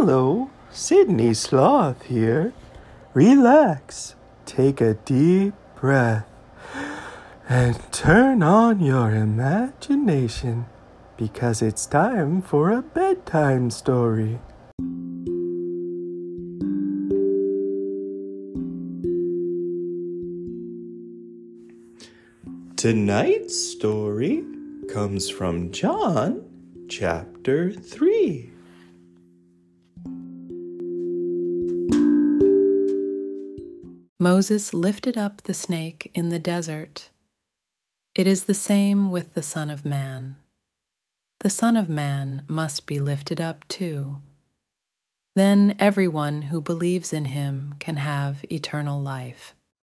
Hello, Sydney Sloth here. Relax, take a deep breath, and turn on your imagination because it's time for a bedtime story. Tonight's story comes from John chapter 3. Moses lifted up the snake in the desert. It is the same with the Son of Man. The Son of Man must be lifted up too. Then everyone who believes in him can have eternal life.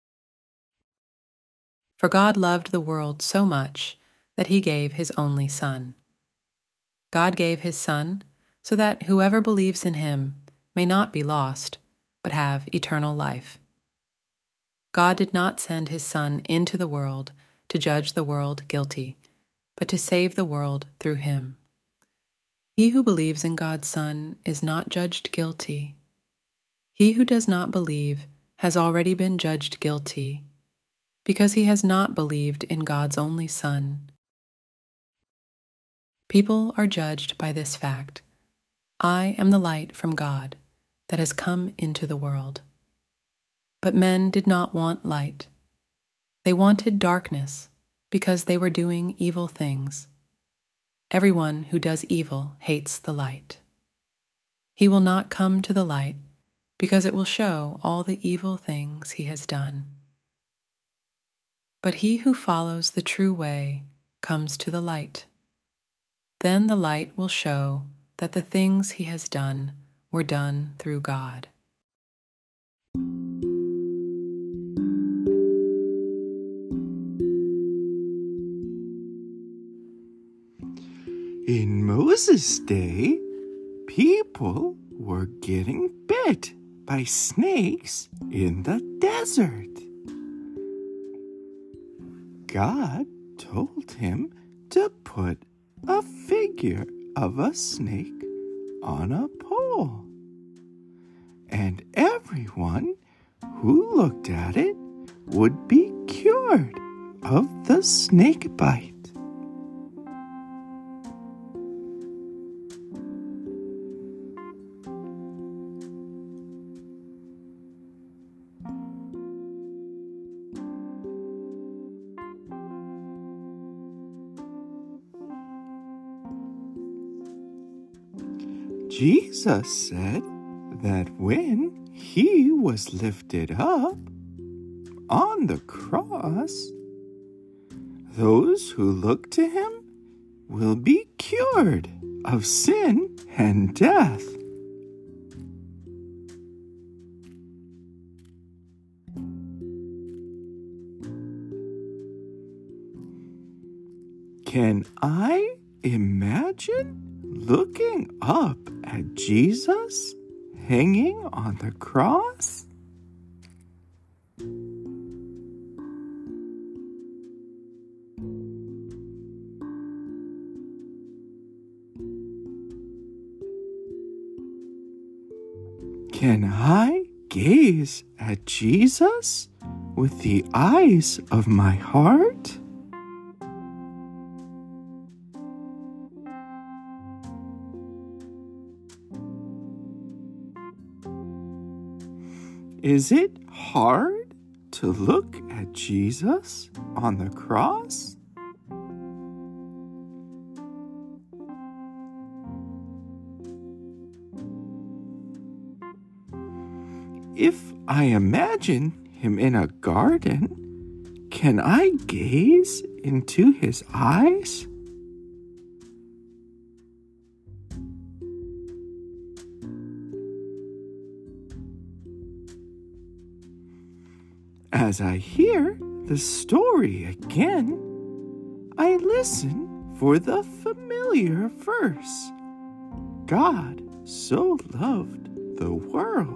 For God loved the world so much that he gave his only Son. God gave his Son so that whoever believes in him may not be lost, but have eternal life. God did not send his Son into the world to judge the world guilty, but to save the world through him. He who believes in God's Son is not judged guilty. He who does not believe has already been judged guilty, because he has not believed in God's only Son. People are judged by this fact: I am the light from God that has come into the world. But men did not want light. They wanted darkness because they were doing evil things. Everyone who does evil hates the light. He will not come to the light because it will show all the evil things he has done. But he who follows the true way comes to the light. Then the light will show that the things he has done were done through God. In Moses' day, people were getting bit by snakes in the desert. God told him to put a figure of a snake on a pole, and everyone who looked at it would be cured of the snake bite. Jesus said that when he was lifted up on the cross, those who look to him will be cured of sin and death. Can I imagine looking up at Jesus hanging on the cross? Can I gaze at Jesus with the eyes of my heart? Is it hard to look at Jesus on the cross? If I imagine him in a garden, can I gaze into his eyes? As I hear the story again, I listen for the familiar verse. God so loved the world.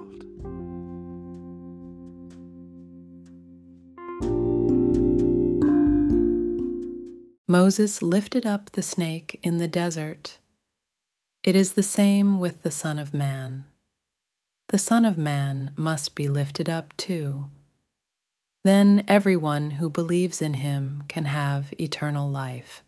Moses lifted up the snake in the desert. It is the same with the Son of Man. The Son of Man must be lifted up too. Then everyone who believes in him can have eternal life.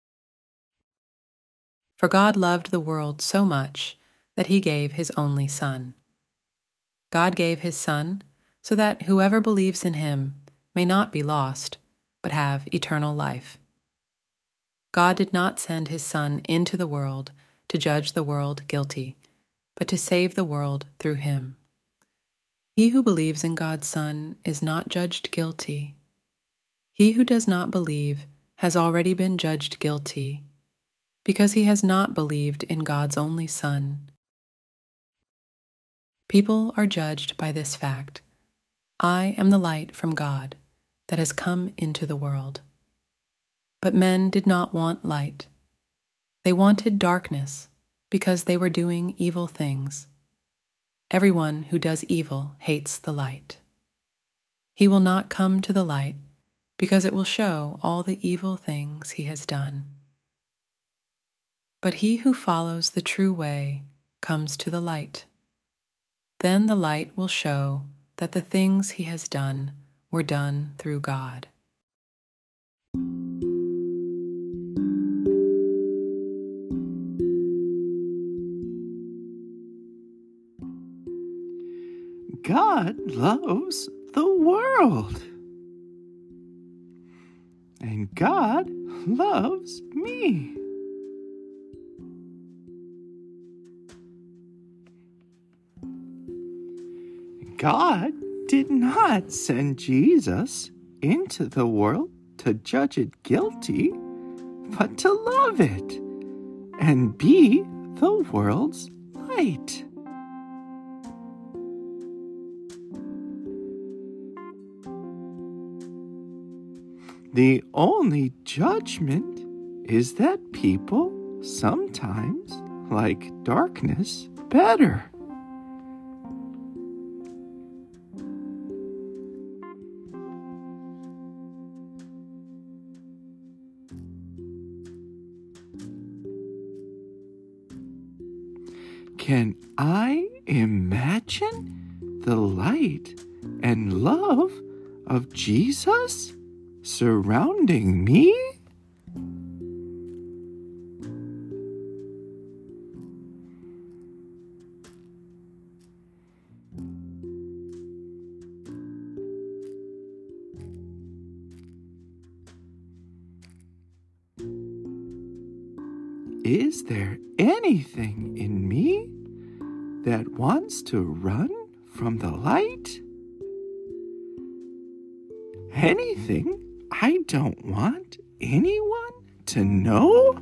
For God loved the world so much that he gave his only Son. God gave his Son so that whoever believes in him may not be lost, but have eternal life. God did not send his Son into the world to judge the world guilty, but to save the world through him. He who believes in God's Son is not judged guilty. He who does not believe has already been judged guilty, because he has not believed in God's only Son. People are judged by this fact: I am the light from God that has come into the world. But men did not want light. They wanted darkness because they were doing evil things. Everyone who does evil hates the light. He will not come to the light because it will show all the evil things he has done. But he who follows the true way comes to the light. Then the light will show that the things he has done were done through God. God loves the world. And God loves me. God did not send Jesus into the world to judge it guilty, but to love it and be the world's light. The only judgment is that people sometimes like darkness better. Can I imagine the light and love of Jesus surrounding me? Is there anything in me that wants to run from the light? Anything I don't want anyone to know?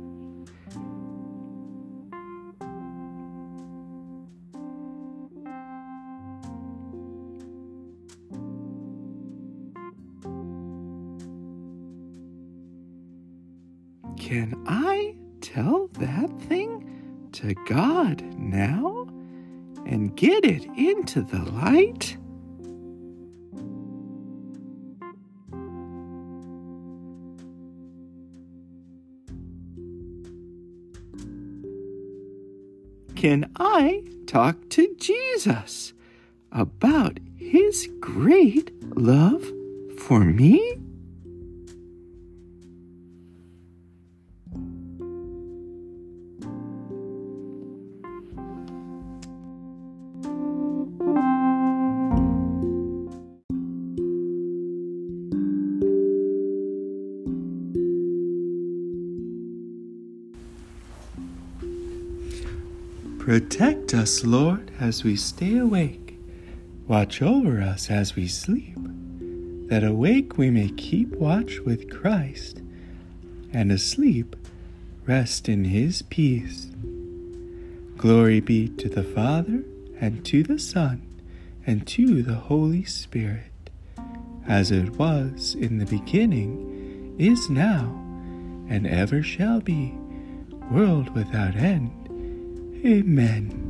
Can I tell that thing to God now and get it into the light? Can I talk to Jesus about his great love for me? Protect us, Lord, as we stay awake. Watch over us as we sleep, that awake we may keep watch with Christ, and asleep rest in his peace. Glory be to the Father, and to the Son, and to the Holy Spirit, as it was in the beginning, is now, and ever shall be, world without end. Amen.